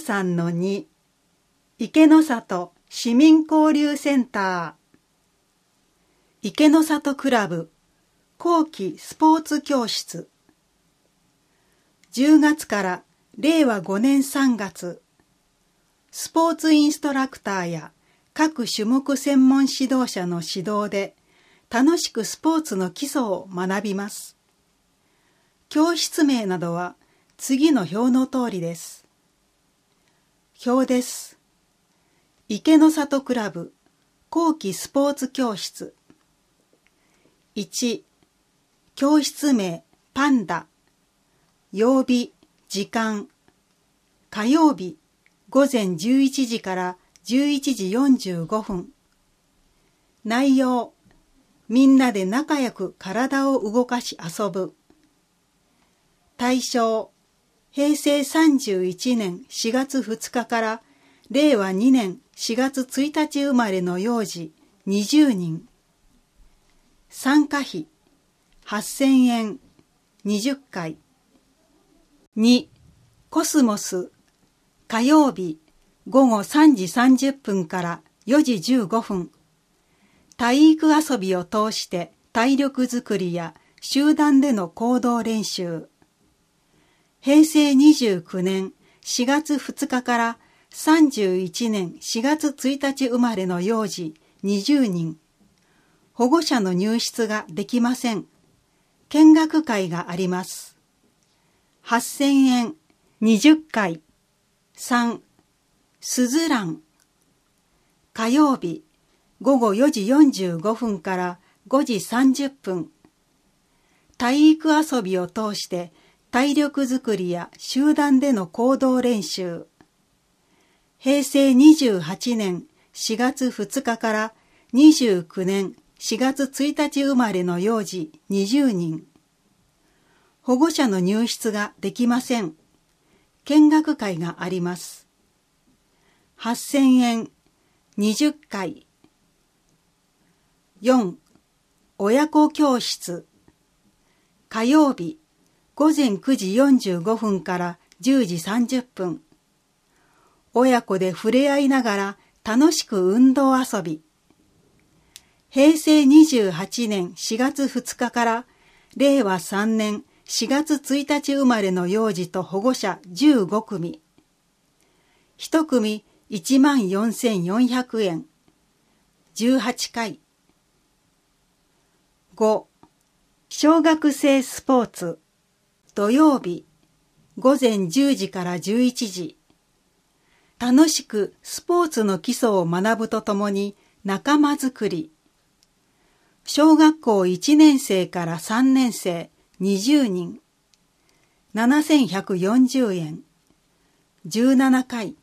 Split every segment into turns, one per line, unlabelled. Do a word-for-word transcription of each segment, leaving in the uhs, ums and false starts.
さんのに 池の里市民交流センター池の里クラブ後期スポーツ教室じゅうがつかられいわごねんさんがつスポーツインストラクターや各種目専門指導者の指導で楽しくスポーツの基礎を学びます。教室名などは次の表の通りです。表です。池の里クラブ後期スポーツ教室。いち. 教室名パンダ。曜日、時間。火曜日ごぜんじゅういちじからじゅういちじよんじゅうごふん。内容、みんなで仲良く体を動かし遊ぶ。対象、へいせいさんじゅういちねんしがつふつかかられいわにねんしがつついたち生まれの幼児にじゅうにん。参加費はっせんえんにじゅっかい。に. コスモス火曜日ごごさんじさんじゅっぷんからよじじゅうごふん。体育遊びを通して体力づくりや集団での行動練習。へいせいにじゅうきゅうねんしがつふつかからさんじゅういちねんしがつついたち生まれの幼児にじゅうにん。保護者の入室ができません。見学会があります。はっせんえんにじゅっかい。さん. すずらん火曜日ごごよじよんじゅうごふんからごじさんじゅっぷん。体育遊びを通して体力づくりや集団での行動練習。へいせいにじゅうはちねんしがつふつかからにじゅうきゅうねんしがつついたち生まれの幼児にじゅうにん。保護者の入室ができません。見学会があります。はっせんえんにじゅっかい。よん. 親子教室火曜日ごぜんくじよんじゅうごふんからじゅうじさんじゅっぷん。親子で触れ合いながら楽しく運動遊び。へいせいにじゅうはちねんしがつふつかかられいわさんねんしがつついたち生まれの幼児と保護者じゅうごくみ。いちくみいちまんよんせんよんひゃくえん。じゅうはちかい。ご. 小学生スポーツ土曜日ごぜんじゅうじからじゅういちじ。楽しくスポーツの基礎を学ぶとともに仲間づくり。小学校いちねんせいからさんねんせいにじゅうにん。ななせんひゃくよんじゅうえん。じゅうななかい。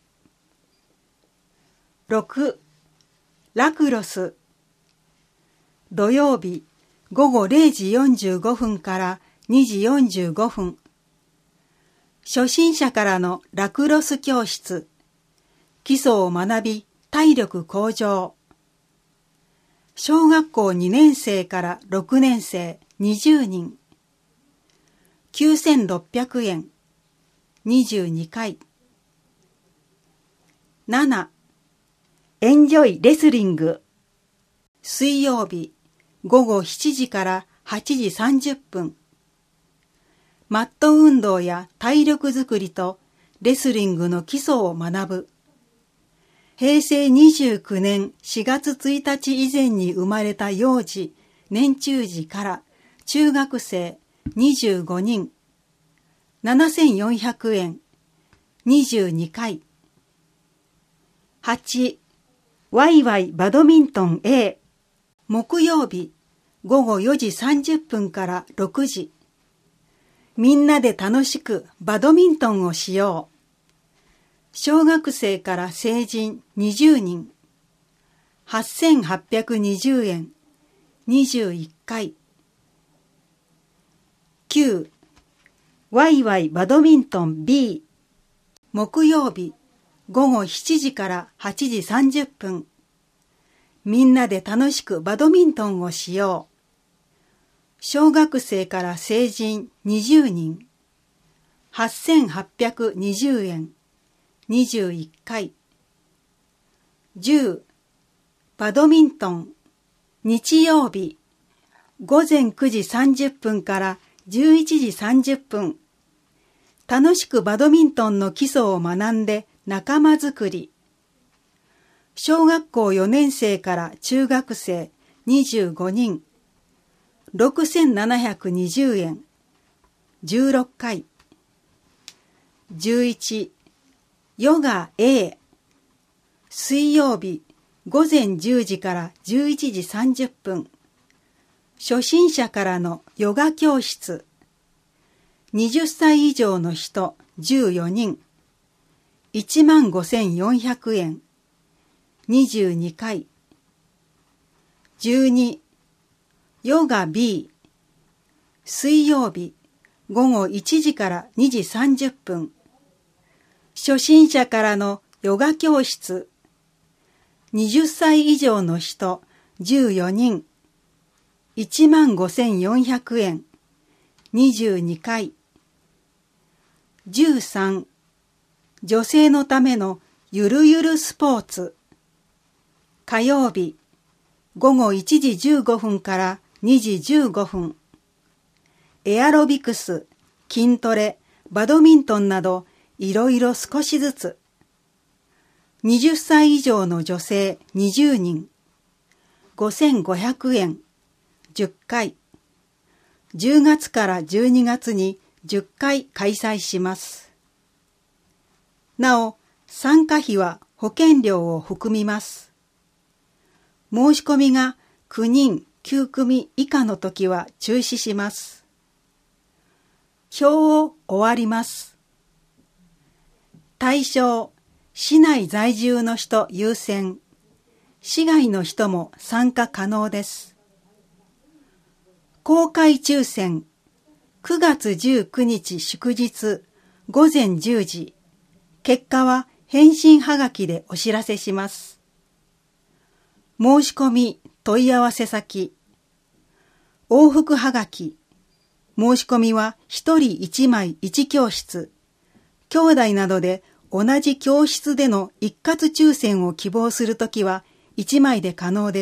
ろく. ラクロス土曜日ごごれいじよんじゅうごふんからにじよんじゅうごふん。初心者からのラクロス教室。基礎を学び体力向上。小学校にねんせいからろくねんせいにじゅうにん。きゅうせんろっぴゃくえん。にじゅうにかい。なな. エンジョイレスリング水曜日ごごしちじからはちじさんじゅっぷん。マット運動や体力づくりとレスリングの基礎を学ぶ。へいせいにじゅうきゅうねんしがつついたち以前に生まれた幼児、年中児から中学生にじゅうごにん。ななせんよんひゃくえん。にじゅうにかい。はち. ワイワイバドミントン A 木曜日ごごよじさんじゅっぷんからろくじ。みんなで楽しくバドミントンをしよう。小学生から成人にじゅうにん。はっせんはっぴゃくにじゅうえん。にじゅういっかい。きゅう. ワイワイバドミントン B 木曜日ごごしちじからはちじさんじゅっぷん。みんなで楽しくバドミントンをしよう。小学生から成人にじゅうにん。はっせんはっぴゃくにじゅうえん。 にじゅういっかい。じゅうバドミントン日曜日ごぜんくじさんじゅっぷんからじゅういちじさんじゅっぷん。楽しくバドミントンの基礎を学んで仲間づくり。小学校よねん生から中学生にじゅうごにん。ろくせんななひゃくにじゅうえん。じゅうろっかい。じゅういちヨガ A。水曜日ごぜんじゅうじからじゅういちじさんじゅっぷん。初心者からのヨガ教室。はたち以上の人じゅうよにん。いちまんごせんよんひゃくえん。にじゅうにかい。じゅうにヨガ B。水曜日ごごいちじからにじさんじゅっぷん。初心者からのヨガ教室。はたち以上の人じゅうよにん。いちまんごせんよんひゃくえん。にじゅうにかい。じゅうさん女性のためのゆるゆるスポーツ。火曜日ごごいちじじゅうごふんからにじじゅうごふん。エアロビクス、筋トレ、バドミントンなどいろいろ少しずつ。はたち以上の女性にじゅうにん。ごせんごひゃくえん。じゅっかい。じゅうがつからじゅうにがつにじゅっかい開催します。なお、参加費は保険料を含みます。申し込みがきゅうにんきゅうくみ以下の時は中止します。表を終わります。対象、市内在住の人優先。市外の人も参加可能です。公開抽選、くがつじゅうくにち祝日ごぜんじゅうじ。結果は返信はがきでお知らせします。申し込み問い合わせ先。往復はがき。申し込みはひとりいちまいいち教室。兄弟などで同じ教室での一括抽選を希望するときはいちまいで可能です。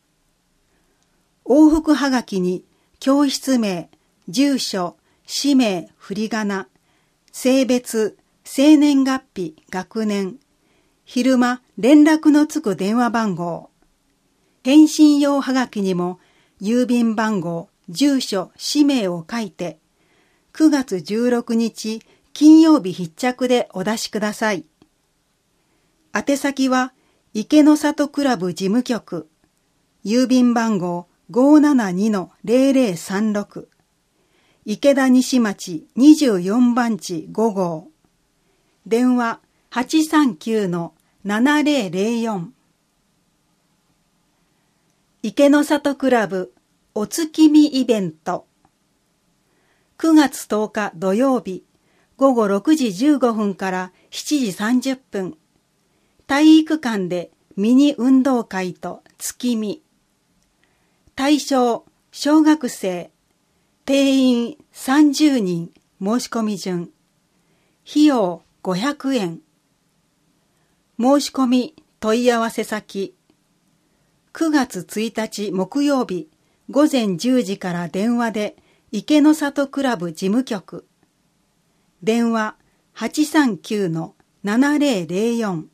往復はがきに教室名、住所、氏名、振り仮名、性別、生年月日、学年、昼間連絡のつく電話番号。返信用はがきにも郵便番号、住所、氏名を書いてくがつじゅうろくにち金曜日必着でお出しください。宛先は池の里クラブ事務局、郵便番号 ごーななにのぜろぜろさんろく、池田西町にじゅうよんばんちごごう、電話 はちさんきゅうのななぜろぜろよん。池の里クラブお月見イベント。くがつとおか土曜日ごごろくじじゅうごふんからしちじさんじゅっぷん。体育館でミニ運動会と月見。対象小学生。定員さんじゅうにん。申し込み順。費用ごひゃくえん。申し込み問い合わせ先。くがつついたち木曜日ごぜんじゅうじから電話で池の里クラブ事務局。電話 はちさんきゅうのななぜろぜろよん。